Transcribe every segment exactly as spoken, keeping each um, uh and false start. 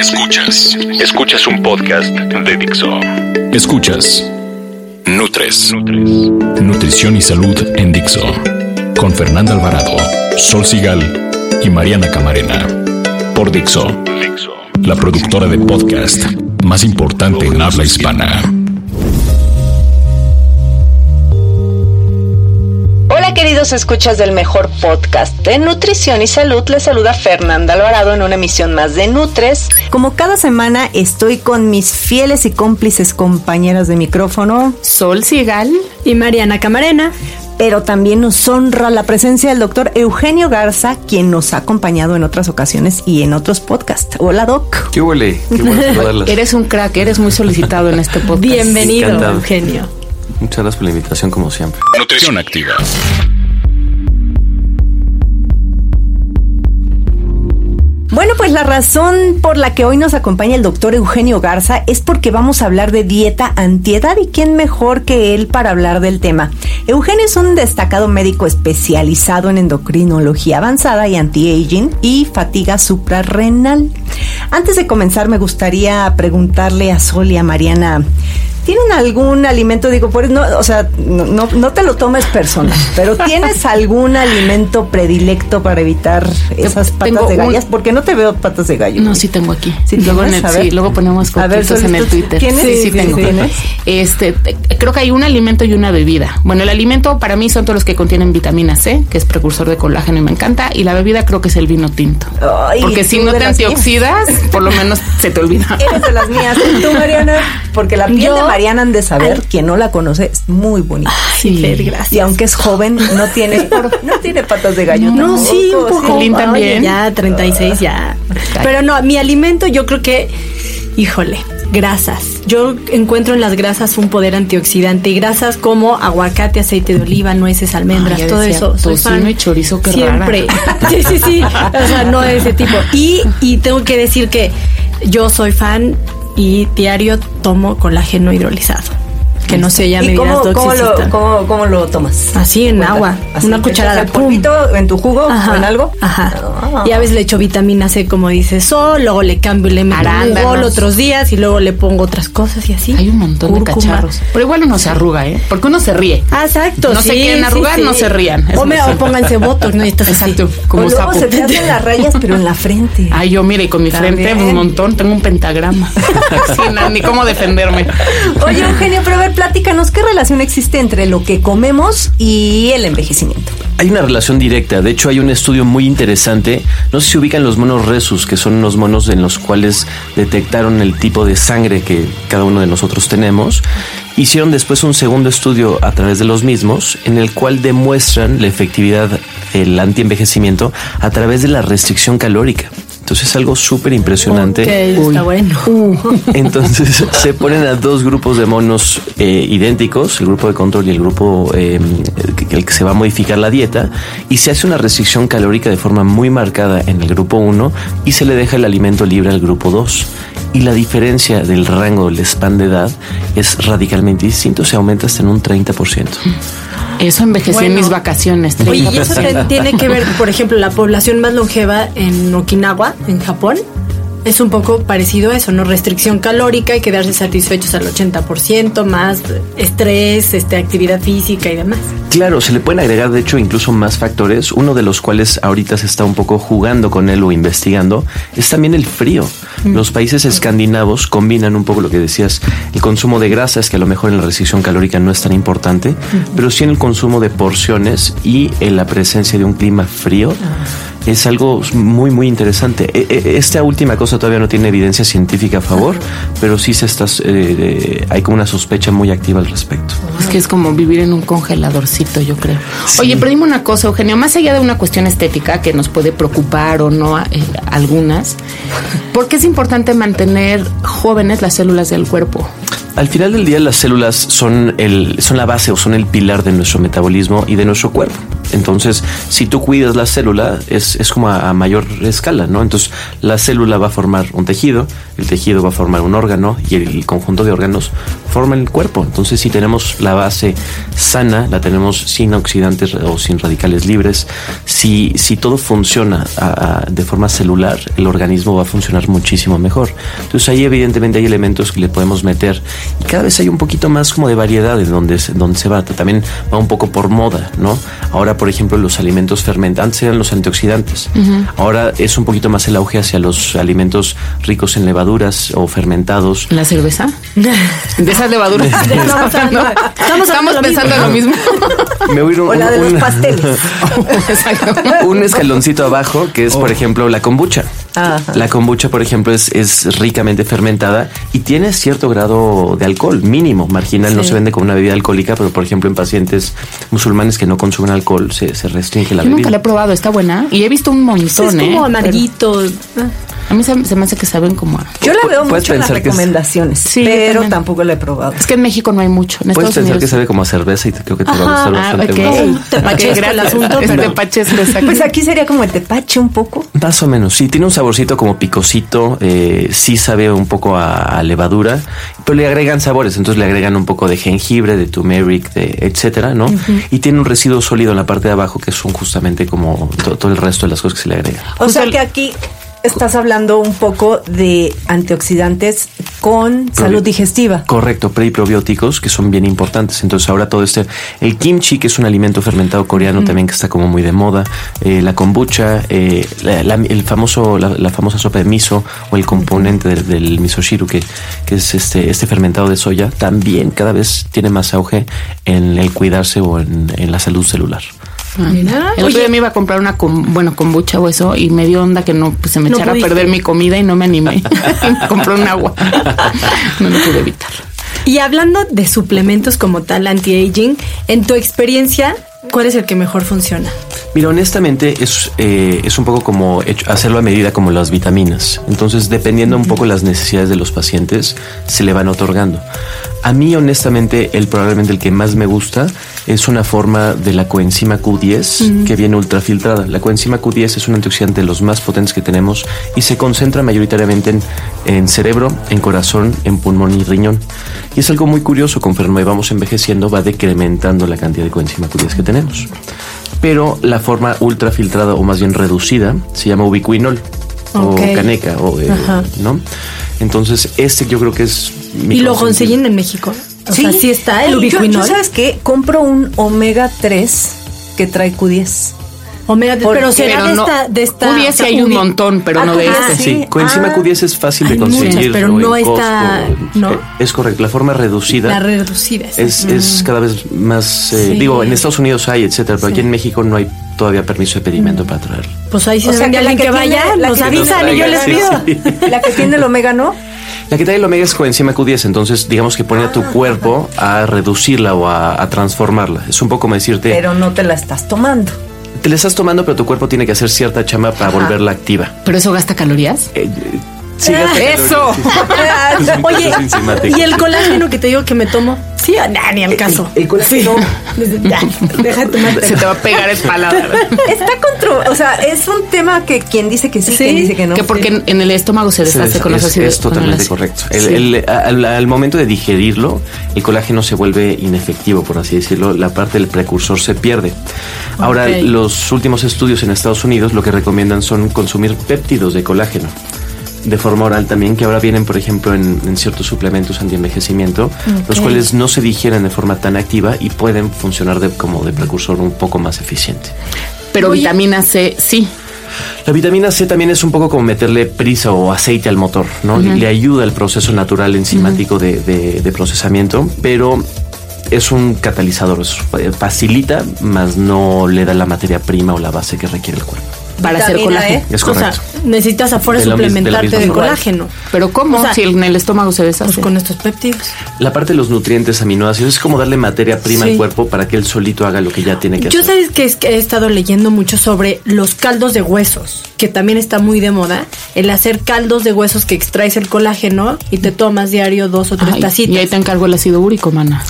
Escuchas. Escuchas un podcast de Dixo. Escuchas Nutres. Nutrición y salud en Dixo. Con Fernanda Alvarado, Sol Sigal y Mariana Camarena. Por Dixo, la productora de podcast más importante en habla hispana. Hola queridos escuchas del mejor podcast de nutrición y salud, les saluda Fernanda Alvarado en una emisión más de Nutres. Como cada semana estoy con mis fieles y cómplices compañeras de micrófono, Sol Sigal y Mariana Camarena. Pero también nos honra la presencia del doctor Eugenio Garza, quien nos ha acompañado en otras ocasiones y en otros podcasts. Hola, Doc. ¿Qué huele? Qué bueno saludarlas. Eres un crack, eres muy solicitado en este podcast. Bienvenido, Encantado. Eugenio. Muchas gracias por la invitación, como siempre. Nutrición activa. Bueno, pues la razón por la que hoy nos acompaña el doctor Eugenio Garza es porque vamos a hablar de dieta antiedad, y quién mejor que él para hablar del tema. Eugenio es un destacado médico especializado en endocrinología avanzada y anti-aging y fatiga suprarrenal. Antes de comenzar, me gustaría preguntarle a Sol y a Mariana, ¿tienen algún alimento? Digo, pues no, o sea, no, no, no te lo tomes personal, pero ¿tienes algún alimento predilecto para evitar esas patas Tengo de un... gallas? Porque no te veo patas de gallo. No, sí tengo aquí. ¿Sí luego, en tienes? el, sí, luego ponemos fotitos en el Twitter. ¿Tienes? Sí, sí, sí tengo. ¿Tienes? Este, creo que hay un alimento y una bebida. Bueno, el alimento para mí son todos los que contienen vitamina C, que es precursor de colágeno y me encanta. Y la bebida creo que es el vino tinto. Ay, porque si no te antioxidas, mías. por lo menos se te olvida. Eres de las mías. ¿Tú, Mariana? Porque la piel Yo, de Mariana han de saber, ay, quien no la conoce, es muy bonita. Sí, Fer, gracias. Y aunque es joven, no tiene no tiene patas de gallo. No, tampoco, sí, un poco. Lin también. Oye, ya, treinta y seis, ya. Pero no, mi alimento yo creo que, híjole, grasas. Yo encuentro en las grasas un poder antioxidante. Y grasas como aguacate, aceite de oliva, nueces, almendras, Ay, todo decía, eso. Soy tocino fan. y chorizo, qué Siempre. rara. Sí, sí, sí. O sea, no de ese tipo. Y, y tengo que decir que yo soy fan y diario tomo colágeno hidrolizado. Que no sé, ya me ¿Y dirás, cómo, Doc, cómo, si sí lo, está. cómo, cómo lo tomas? Así en Cuenta. agua, Así, una ¿te cucharada, echas el ¡pum! polvito en tu jugo Ajá, o en algo? Ajá. Ah. Y a veces le echo vitamina C, como dice Sol, luego le cambio y le meto un Arándanos. gol otros días y luego le pongo otras cosas y así. Hay un montón Cúrcuma. de cacharros. Pero igual uno se arruga, ¿eh? Porque uno se ríe. Ah, exacto. No sí, se quieren sí, arrugar, sí. no se rían. Es O, me, muy o simple. pónganse botox, ¿no? Y estás Exacto, así. como o luego sapo. se te hacen las rayas, pero en la frente. Ay, yo, mire, con mi También. frente un montón, tengo un pentagrama. Sí, no, ni cómo defenderme. Oye, Eugenio, pero a ver, platícanos, ¿qué relación existe entre lo que comemos y el envejecimiento? Hay una relación directa. De hecho, hay un estudio muy interesante. No sé si ubican los monos Rhesus, que son unos monos en los cuales detectaron el tipo de sangre que cada uno de nosotros tenemos. Hicieron después un segundo estudio a través de los mismos, en el cual demuestran la efectividad del antienvejecimiento a través de la restricción calórica. Entonces es algo súper impresionante. Ok, está bueno. Entonces se ponen a dos grupos de monos eh, idénticos, el grupo de control y el grupo eh, el, el que se va a modificar la dieta, y se hace una restricción calórica de forma muy marcada en el grupo uno y se le deja el alimento libre al grupo dos. Y la diferencia del rango del span de edad es radicalmente distinto, se aumenta hasta en un treinta por ciento. Eso envejecí Bueno. en mis vacaciones. Oye, treinta y por eso ciento. te- tiene que ver, por ejemplo, la población más longeva en Okinawa, en Japón, es un poco parecido a eso, ¿no? Restricción calórica y quedarse satisfechos al ochenta por ciento, más estrés, este, actividad física y demás. Claro, se le pueden agregar de hecho incluso más factores, uno de los cuales ahorita se está un poco jugando con él o investigando, es también el frío. Los países escandinavos combinan un poco lo que decías, el consumo de grasas, que a lo mejor en la restricción calórica no es tan importante, pero sí en el consumo de porciones y en la presencia de un clima frío. Es algo muy, muy interesante. Esta última cosa todavía no tiene evidencia científica a favor, pero sí se está, eh, hay como una sospecha muy activa al respecto. Es que es como vivir en un congeladorcito, yo creo. Sí. Oye, pero dime una cosa, Eugenio, más allá de una cuestión estética que nos puede preocupar o no, eh, algunas, ¿por qué es importante mantener jóvenes las células del cuerpo? Al final del día las células son, el, son la base o son el pilar de nuestro metabolismo y de nuestro cuerpo. Entonces, si tú cuidas la célula, es, es como a, a mayor escala, ¿no? Entonces, la célula va a formar un tejido, el tejido va a formar un órgano y el, el conjunto de órganos forma el cuerpo. Entonces, si tenemos la base sana, la tenemos sin oxidantes o sin radicales libres, si, si todo funciona a, a, de forma celular, el organismo va a funcionar muchísimo mejor. Entonces, ahí evidentemente hay elementos que le podemos meter y cada vez hay un poquito más como de variedad en donde, donde se va. También va un poco por moda, ¿no? Ahora, por ejemplo, los alimentos fermentados, antes eran los antioxidantes. Uh-huh. Ahora es un poquito más el auge hacia los alimentos ricos en levaduras o fermentados. ¿La cerveza? De esas levaduras. Estamos, no, estamos, estamos pensando en lo mismo. Me voy a ir un, o la de un, los pasteles. Un escaloncito abajo, que es, oh. por ejemplo, la kombucha. Ajá. La kombucha, por ejemplo, es, es ricamente fermentada y tiene cierto grado de alcohol, mínimo, marginal. Sí. No se vende como una bebida alcohólica, pero por ejemplo en pacientes musulmanes que no consumen alcohol se, se restringe la Yo bebida. Nunca la he probado, está buena y he visto un montón. Sí, es como ¿eh? amarguito. Pero a mí se, se me hace que saben como a... Yo la veo mucho en las recomendaciones, es... sí, pero tampoco la he probado. Es que en México no hay mucho. En Puedes Estados pensar Unidos que sabe como a cerveza y creo que te Ajá. va a gustar ah, bastante. Okay. Tepache okay, el asunto, pero... tepache es pues aquí sería como el tepache un poco. Más o menos, sí, tiene un saborcito como picosito, eh, sí sabe un poco a, a levadura, pero le agregan sabores, entonces le agregan un poco de jengibre, de turmeric, de etcétera, ¿no? Uh-huh. Y tiene un residuo sólido en la parte de abajo que son justamente como to- todo el resto de las cosas que se le agregan. O sea que aquí estás hablando un poco de antioxidantes con Probi- salud digestiva. Correcto, pre y probióticos que son bien importantes. Entonces ahora todo este, el kimchi, que es un alimento fermentado coreano mm. también que está como muy de moda, eh, la kombucha, eh, la, la, el famoso, la, la famosa sopa de miso o el componente del, del misoshiru, que, que es este, este fermentado de soya, también cada vez tiene más auge en el cuidarse o en, en la salud celular. Ah, mira, el otro día me iba a comprar una com, bueno kombucha o eso y me dio onda que no pues se me no echara pudiste. a perder mi comida y no me animé y me compré un agua. No lo pude evitar. Y hablando de suplementos como tal anti-aging, en tu experiencia, ¿cuál es el que mejor funciona? Mira, honestamente es, eh, es un poco como hecho, hacerlo a medida como las vitaminas. Entonces, dependiendo uh-huh. un poco las necesidades de los pacientes, se le van otorgando. A mí, honestamente, el probablemente el que más me gusta es una forma de la coenzima Q diez uh-huh. que viene ultrafiltrada. La coenzima Q diez es un antioxidante de los más potentes que tenemos y se concentra mayoritariamente en, en cerebro, en corazón, en pulmón y riñón. Y es algo muy curioso, conforme vamos envejeciendo va decrementando la cantidad de coenzima Q diez que tenemos. Pero la forma ultrafiltrada o más bien reducida se llama ubiquinol okay. o caneca, o, eh, ¿no? Entonces, este yo creo que es... Mi ¿Y lo consiguen en México? O sí, sea, sí está el ubiquinol. Yo, yo, ¿sabes qué? Compro un omega tres que trae Q diez. Omega tres, pero será pero de, no, esta, de esta... Q diez sí hay un montón, pero ah, no de ah, este. Sí, coenzima ah, Q diez es fácil de conseguir. Muchas, pero no está... ¿no? Es correcto, la forma reducida. La reducida. Es, mm. es cada vez más... Eh, sí. Digo, en Estados Unidos hay, etcétera, pero sí. aquí en México no hay todavía permiso de pedimento mm. para traerlo. Pues ahí sí o se vende alguien que, que vaya, tiene, nos avisan y yo les pido. Sí, sí. La que tiene el omega, ¿no? La que trae el omega es coenzima Q diez, entonces digamos que pone ah, a tu cuerpo a reducirla o a, a transformarla. Es un poco como decirte... Pero no te la estás tomando. Te la estás tomando, pero tu cuerpo tiene que hacer cierta chamba para Ajá. volverla activa. ¿Pero eso gasta calorías? Eh, sí, gasta ¡Eso! calorías. Oye, ¿y el colágeno que te digo que me tomo? Sí, nah, ni al caso. El, el colágeno... Sí. Ya, deja de tomarte. Se te va a pegar el paladar. Está contra... O sea, es un tema que quien dice que sí, sí. quien dice que no. Que porque en, en el estómago se deshace se des, con los ácidos. Es totalmente correcto. El, sí. el, al, al momento de digerirlo, el colágeno se vuelve inefectivo, por así decirlo. La parte del precursor se pierde. Ahora, okay. los últimos estudios en Estados Unidos lo que recomiendan son consumir péptidos de colágeno de forma oral también, que ahora vienen, por ejemplo, en, en ciertos suplementos antienvejecimiento, okay. los cuales no se digieren de forma tan activa y pueden funcionar de, como de precursor un poco más eficiente. Pero Oye. vitamina C, sí. La vitamina C también es un poco como meterle prisa o aceite al motor, ¿no? Uh-huh. Le ayuda al proceso natural enzimático uh-huh. de, de, de procesamiento, pero es un catalizador, facilita, más no le da la materia prima o la base que requiere el cuerpo. Para hacer colágeno. ¿eh? Es correcto. O sea, necesitas afuera suplementarte de, de colágeno. Pero ¿cómo? O sea, si en el estómago se deshace. Pues con estos péptidos. La parte de los nutrientes aminoácidos es como darle materia prima sí. al cuerpo para que él solito haga lo que ya tiene que Yo hacer. Yo sabes que, es que he estado leyendo mucho sobre los caldos de huesos, que también está muy de moda. El hacer caldos de huesos que extraes el colágeno y te tomas diario dos o tres Ay, tacitas. Y ahí te encargo el ácido úrico, mana.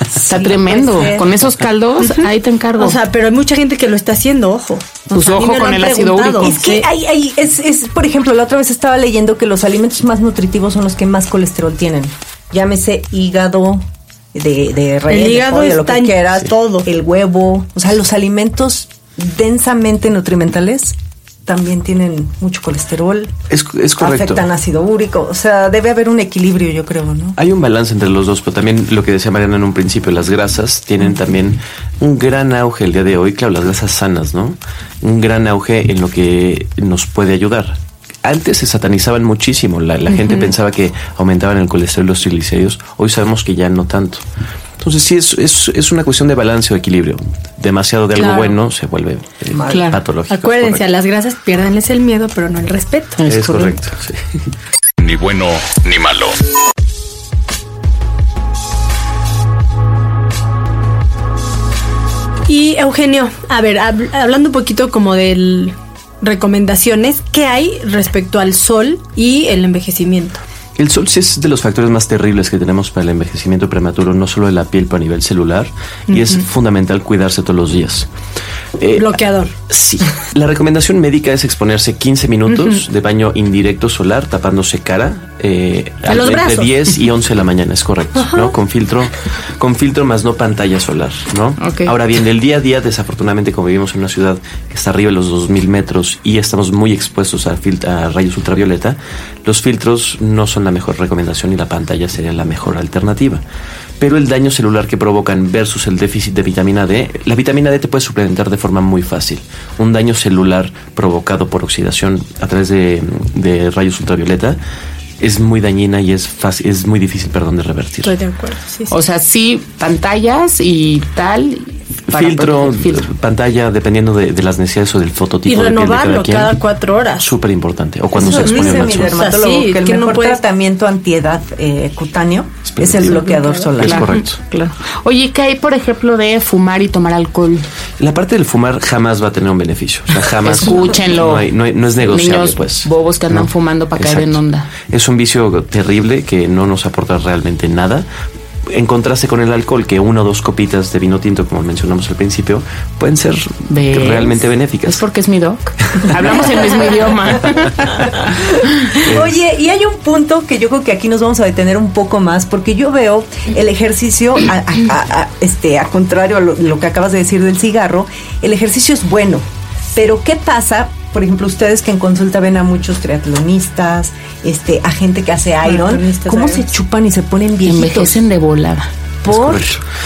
Está sí, tremendo. Con esos caldos, uh-huh. ahí te encargo. O sea, pero hay mucha gente que lo está haciendo, ojo. O pues sea, ojo con el ácido úrico. Es que hay, hay, es, es, por ejemplo, la otra vez estaba leyendo que los alimentos más nutritivos son los que más colesterol tienen. Llámese hígado, de, de relleno, el hígado de pollo, lo que quieras, sí. todo. El huevo, o sea, los alimentos densamente nutrimentales también tienen mucho colesterol. Es, es correcto. Afectan ácido úrico. O sea, debe haber un equilibrio, yo creo, ¿no? Hay un balance entre los dos, pero también lo que decía Mariana en un principio, las grasas tienen uh-huh. también un gran auge el día de hoy. Claro, las grasas sanas, ¿no? Un gran auge en lo que nos puede ayudar. Antes se satanizaban muchísimo. La, la uh-huh. gente pensaba que aumentaban el colesterol y los triglicéridos. Hoy sabemos que ya no tanto. Entonces sí, es, es, es una cuestión de balance o equilibrio. Demasiado de algo claro. bueno se vuelve eh, claro. patológico. Acuérdense, correcto. A las grasas piérdanles el miedo, pero no el respeto. Es, es correcto. correcto sí. Ni bueno ni malo. Y Eugenio, a ver, hab- hablando un poquito como del recomendaciones, ¿qué hay respecto al sol y el envejecimiento? El sol sí es de los factores más terribles que tenemos para el envejecimiento prematuro, no solo de la piel, pero a nivel celular, uh-huh. y es fundamental cuidarse todos los días. Eh, Bloqueador. Sí. La recomendación médica es exponerse quince minutos uh-huh. de baño indirecto solar, tapándose cara, eh, los entre brazos. diez y once de la mañana, es correcto, uh-huh. ¿no? Con filtro, con filtro más no pantalla solar, ¿no? Okay. Ahora bien, del día a día, desafortunadamente, como vivimos en una ciudad que está arriba de los dos mil metros y estamos muy expuestos a, fil- a rayos ultravioleta, los filtros no son la mejor recomendación y la pantalla sería la mejor alternativa. Pero el daño celular que provocan versus el déficit de vitamina D, la vitamina D te puede suplementar de forma muy fácil. Un daño celular provocado por oxidación a través de, de rayos ultravioleta es muy dañina y es fácil, es muy difícil, perdón, de revertir. Estoy de acuerdo. Sí, sí. O sea, sí, pantallas y tal. Filtro, filtro, pantalla, dependiendo de, de las necesidades o del fototipo. Y de renovarlo piel de cada, cada cuatro horas. Súper importante. O cuando eso se expone dice al mi sol. dermatólogo, sí, que el que mejor no puedes... tratamiento antiedad eh, cutáneo Espera, es el bloqueador solar. Es claro, correcto. Claro. Oye, ¿qué hay, por ejemplo, de fumar y tomar alcohol? La parte del fumar jamás va a tener un beneficio. O sea, jamás. Escúchenlo. No, hay, no, hay, no es negociable, niños pues. bobos que andan no, fumando para exacto. caer en onda. Es un vicio terrible que no nos aporta realmente nada. En contraste con el alcohol, que una o dos copitas de vino tinto, como mencionamos al principio, pueden ser ¿ves? realmente benéficas. Es porque es mi doc. Hablamos el mismo idioma. Oye, y hay un punto que yo creo que aquí nos vamos a detener un poco más, porque yo veo el ejercicio, a, a, a, a, este, a contrario a lo, lo que acabas de decir del cigarro, el ejercicio es bueno, pero ¿qué pasa? Por ejemplo, ustedes que en consulta ven a muchos triatlonistas, este, a gente que hace Iron, ¿cómo se chupan y se ponen viejitos? Envejecen de volada. ¿Por?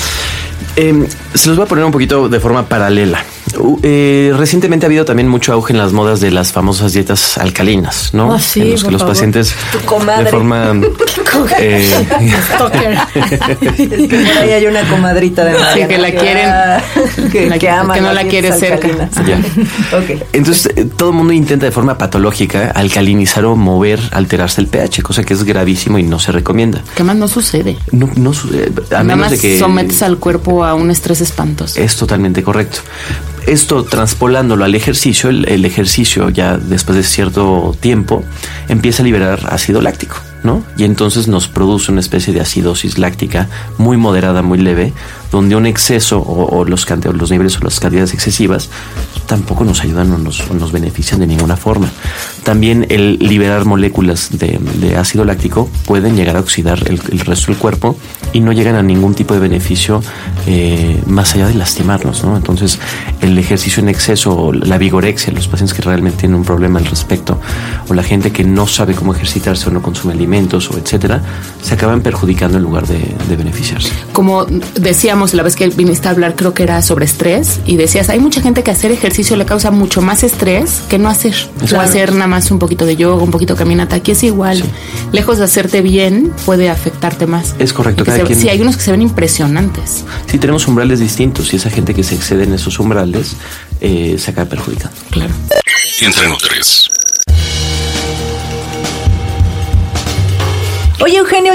Eh, se los voy a poner un poquito de forma paralela. Uh, eh, recientemente ha habido también mucho auge en las modas de las famosas dietas alcalinas, ¿no? Oh, sí, en los que los favor. pacientes de forma eh, Es que por ahí hay una comadrita de Mariana, sí, que la quieren, que, la, que ama que no la quiere cerca. Ya. Okay. Entonces eh, todo el mundo intenta de forma patológica alcalinizar o mover, alterarse el pH, cosa que es gravísimo y no se recomienda. ¿Qué más no sucede? No, no sucede. A Nada menos más de que sometes al cuerpo a un estrés espantoso. Es totalmente correcto. Esto transpolándolo al ejercicio, el, el ejercicio ya después de cierto tiempo empieza a liberar ácido láctico, ¿no? Y entonces nos produce una especie de acidosis láctica muy moderada, muy leve, donde un exceso o, o los, cante- los niveles o las cantidades excesivas tampoco nos ayudan o nos, o nos benefician de ninguna forma. También el liberar moléculas de, de ácido láctico pueden llegar a oxidar el, el resto del cuerpo y no llegan a ningún tipo de beneficio eh, más allá de lastimarnos, ¿no? Entonces el ejercicio en exceso o la vigorexia, los pacientes que realmente tienen un problema al respecto, o la gente que no sabe cómo ejercitarse o no consume alimentos o etcétera, se acaban perjudicando en lugar de, de beneficiarse. Como decíamos la vez que viniste a hablar, creo que era sobre estrés, y decías, hay mucha gente que hacer ejercicio le causa mucho más estrés que no hacer. Claro. O hacer nada más un poquito de yoga, un poquito de caminata. Aquí es igual. Sí. Lejos de hacerte bien, puede afectarte más. Es correcto. Cada se, quien... Sí, hay unos que se ven impresionantes. Sí, tenemos umbrales distintos y esa gente que se excede en esos umbrales eh, se acaba perjudicando. Claro. Entre Nutres. Oye, Eugenio, y un tema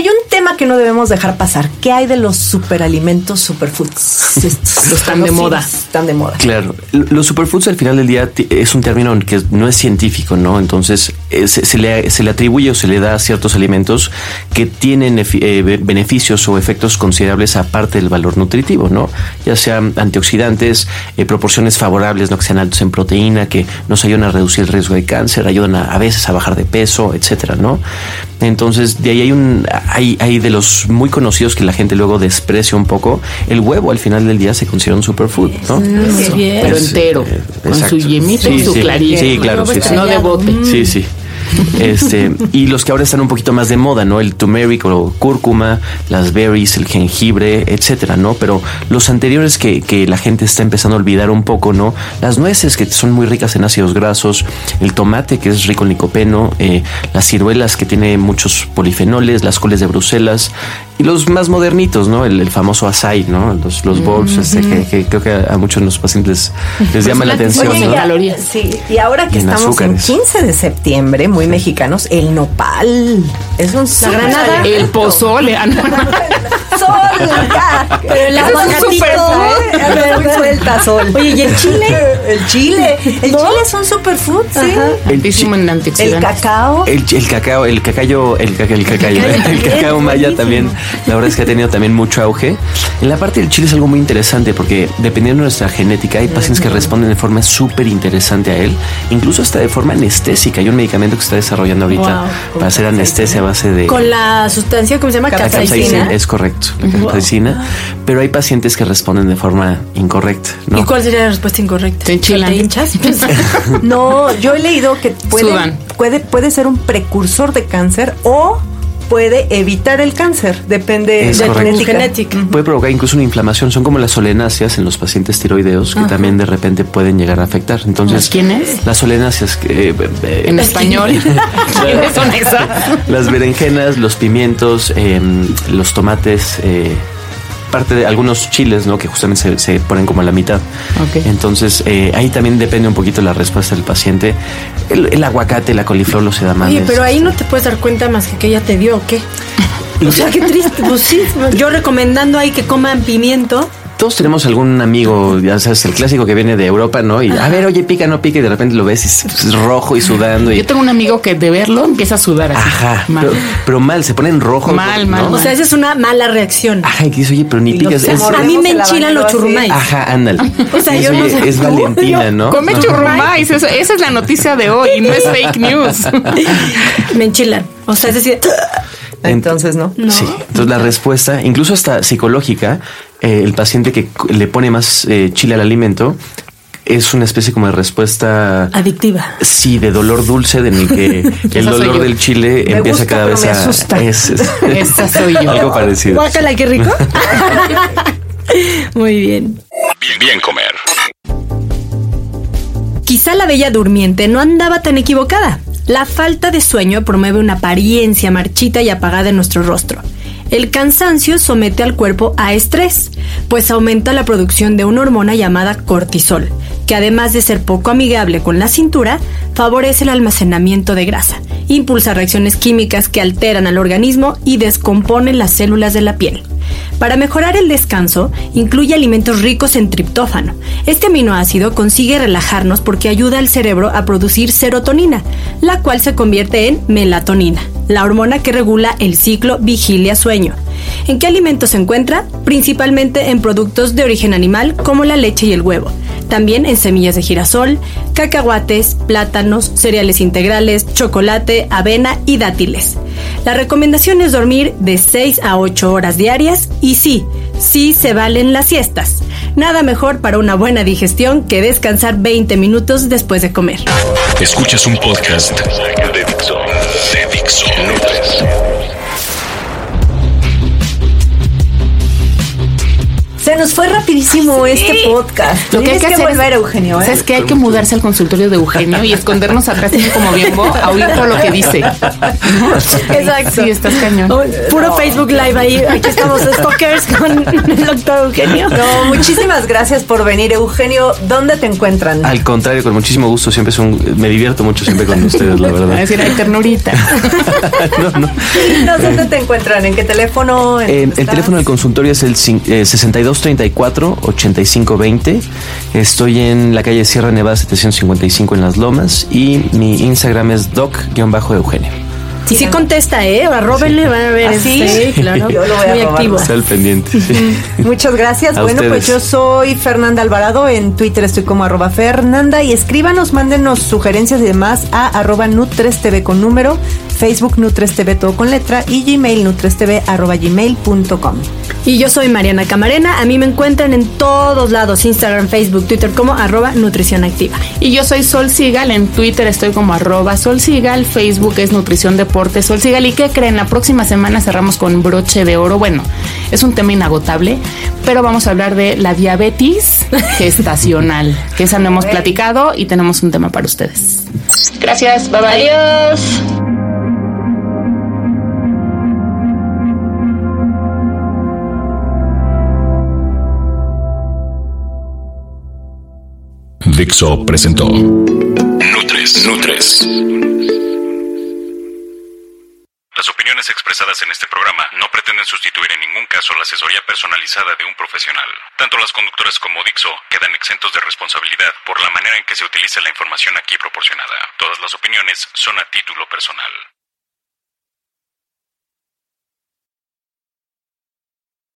tema que no debemos dejar pasar. ¿Qué hay de los superalimentos, superfoods? Los están de moda. Están de moda. Claro. Los superfoods al final del día es un término que no es científico, ¿no? Entonces se, se, le, se le atribuye o se le da a ciertos alimentos que tienen eh, beneficios o efectos considerables aparte del valor nutritivo, ¿no? Ya sean antioxidantes, eh, proporciones favorables, ¿no? Que sean altos en proteína, que nos ayudan a reducir el riesgo de cáncer, ayudan a, a veces a bajar de peso, etcétera, ¿no? Entonces de ahí hay un hay, hay de los muy conocidos que la gente luego desprecia un poco. El huevo al final del día se considera un superfood, ¿no? Eso, pero entero, eh, con exacto. su yemita sí, y su sí, clarito. Sí, claro, sí, sí. No de bote. Sí, sí. Este, y los que ahora están un poquito más de moda, ¿no? El turmeric o cúrcuma, las berries, el jengibre, etcétera, ¿no? Pero los anteriores que, que la gente está empezando a olvidar un poco, ¿no? Las nueces, que son muy ricas en ácidos grasos, el tomate, que es rico en licopeno, eh, las ciruelas, que tiene muchos polifenoles, las coles de Bruselas, y los más modernitos, ¿no? El, el famoso açaí, ¿no? Los, los bowls, mm-hmm. este, que, que creo que a, a muchos de los pacientes les pues llama la atención, oye, ¿no? Calorías. Sí, y ahora que en estamos azúcares. En quince de septiembre, muy mexicanos, el nopal es un la granada, el pozole, sol, ya. Pero el aguacatito, ¿eh? Suelta sol. Oye, ¿y el chile? El chile. El ¿no? chile es un superfood, sí. El, chi- el cacao. El, el cacao, el cacayo, el, caca, el cacayo, el, el cacao maya también. La verdad es que ha tenido también mucho auge. En la parte del chile es algo muy interesante porque dependiendo de nuestra genética hay pacientes que responden de forma súper interesante a él, incluso hasta de forma anestésica. Hay un medicamento que está desarrollando ahorita wow, para hacer anestesia a base de... Con la sustancia, ¿cómo se llama? Capsaicina. Es correcto, la capsaicina. Wow. Pero hay pacientes que responden de forma incorrecta, ¿no? ¿Y cuál sería la respuesta incorrecta? ¿Te enchilan? ¿Te hinchas? No, yo he leído que puede, puede, puede ser un precursor de cáncer o puede evitar el cáncer, depende es de la genética. genética. Uh-huh. Puede provocar incluso una inflamación, son como las solenáceas en los pacientes tiroideos que uh-huh. también de repente pueden llegar a afectar. Entonces, ¿quién es? Las solenáceas que eh, eh, en español. ¿Quiénes son esas? Las berenjenas, los pimientos, eh, los tomates, eh, parte de algunos chiles, ¿no? Que justamente se, se ponen como a la mitad. Okay. Entonces, eh, ahí también depende un poquito la respuesta del paciente. El, el aguacate, la coliflor, los edamames. Oye, pero ahí no te puedes dar cuenta más que que ella te dio, ¿o qué? O sea, qué triste. Pues sí, yo recomendando ahí que coman pimiento. Todos tenemos algún amigo, ya sabes, el clásico que viene de Europa, ¿no? Y a ver, oye, pica, no pica, y de repente lo ves y es rojo y sudando. Y... Yo tengo un amigo que de verlo empieza a sudar así. Ajá, mal. Pero, pero mal, se pone en rojo. Mal, mal, ¿no? mal. O sea, esa es una mala reacción. Ajá, y que dice, oye, pero ni picas. Es, a mí me enchilan los churrumais. Ajá, ándale. O sea, es, yo oye, no sé. Es Valentina, ¿no? Come no. churrumais, esa es la noticia de hoy, no es fake news. Me enchilan. O sea, es decir... Entonces, ¿no? no. Sí, entonces la respuesta, incluso hasta psicológica, eh, el paciente que le pone más eh, chile al alimento es una especie como de respuesta adictiva. Sí, de dolor dulce, en el que el dolor del chile me empieza gusta, cada vez me a... asusta. Es, es, Esa soy yo. Algo parecido. Guácala, qué rico. Muy bien. Bien, bien comer. Quizá la bella durmiente no andaba tan equivocada. La falta de sueño promueve una apariencia marchita y apagada en nuestro rostro. El cansancio somete al cuerpo a estrés, pues aumenta la producción de una hormona llamada cortisol, que además de ser poco amigable con la cintura, favorece el almacenamiento de grasa, impulsa reacciones químicas que alteran al organismo y descomponen las células de la piel. Para mejorar el descanso, incluye alimentos ricos en triptófano. Este aminoácido consigue relajarnos porque ayuda al cerebro a producir serotonina, la cual se convierte en melatonina, la hormona que regula el ciclo vigilia-sueño. ¿En qué alimentos se encuentra? Principalmente en productos de origen animal como la leche y el huevo. También en semillas de girasol, cacahuates, plátanos, cereales integrales, chocolate, avena y dátiles. La recomendación es dormir de seis a ocho horas diarias y sí, sí se valen las siestas. Nada mejor para una buena digestión que descansar veinte minutos después de comer. Escuchas un podcast de Dixo. De Dixo. Se nos fue rapidísimo sí. este podcast. Lo que hay que, que hacer volver, Eugenio. ¿eh? Es que hay que mudarse al consultorio de Eugenio y escondernos atrás como Bimbo a oír todo lo que dice. ¿No? Exacto. Sí, estás cañón. Oh, puro no. Facebook Live ahí. Aquí estamos stalkers con el doctor Eugenio. No, muchísimas gracias por venir, Eugenio. ¿Dónde te encuentran? Al contrario, con muchísimo gusto. Siempre es un, me divierto mucho siempre con ustedes, la verdad. A decir, hay ternurita. no, no. ¿Y no, dónde te encuentran? ¿En qué teléfono? ¿En eh, el teléfono del consultorio es el eh, sesenta y dos treinta y cuatro, ochenta y cinco veinte. Estoy en la calle Sierra Nevada setecientos cincuenta y cinco en Las Lomas y mi Instagram es doc-eugenio. Sí, sí contesta, ¿eh? Arróbenle, van a ver. ¿Ah, sí? Sí, claro. Yo lo voy a Muy robar. activo. Está al pendiente. Sí. Muchas gracias. A bueno, ustedes. Pues yo soy Fernanda Alvarado. En Twitter estoy como arroba Fernanda. Y escríbanos, mándenos sugerencias y demás a arroba nutrestv con número, Facebook nutrestv todo con letra y Gmail nutrestv arroba gmail punto com. Y yo soy Mariana Camarena. A mí me encuentran en todos lados, Instagram, Facebook, Twitter como arroba Nutrición Activa. Y yo soy Sol Sigal. En Twitter estoy como arroba Sol Sigal. Facebook es Nutrición Deporte Sol Sigal. ¿Y qué creen? La próxima semana cerramos con broche de oro. Bueno, es un tema inagotable, pero vamos a hablar de la diabetes gestacional, que esa no hemos platicado y tenemos un tema para ustedes. Gracias, bye bye. Adiós. Dixo presentó Nutres. Nutres. Las opiniones expresadas en este programa no pretenden sustituir en ningún caso la asesoría personalizada de un profesional. Tanto las conductoras como Dixo quedan exentos de responsabilidad por la manera en que se utiliza la información aquí proporcionada. Todas las opiniones son a título personal.